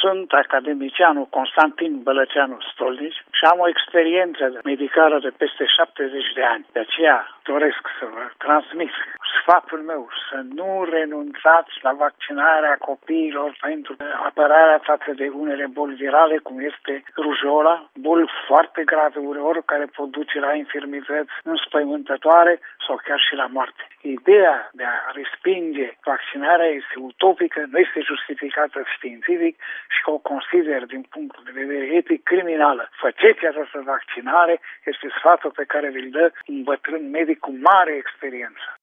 Sunt academicianul Constantin Bălăceanu Stolnici și am o experiență medicală de peste 70 de ani. De aceea doresc să vă transmit sfatul meu să nu renunțați la vaccinarea copiilor pentru apărarea față de unele boli virale, cum este rujola, boli foarte grave uneori care pot duce la infirmități înspăimântătoare sau chiar și la moarte. Ideea de a respinge vaccinarea este utopică, nu este justificată științific și o consider din punctul de vedere etic criminală. Faceți această vaccinare, este sfatul pe care vi-l dă un bătrân medic cu mare experiență.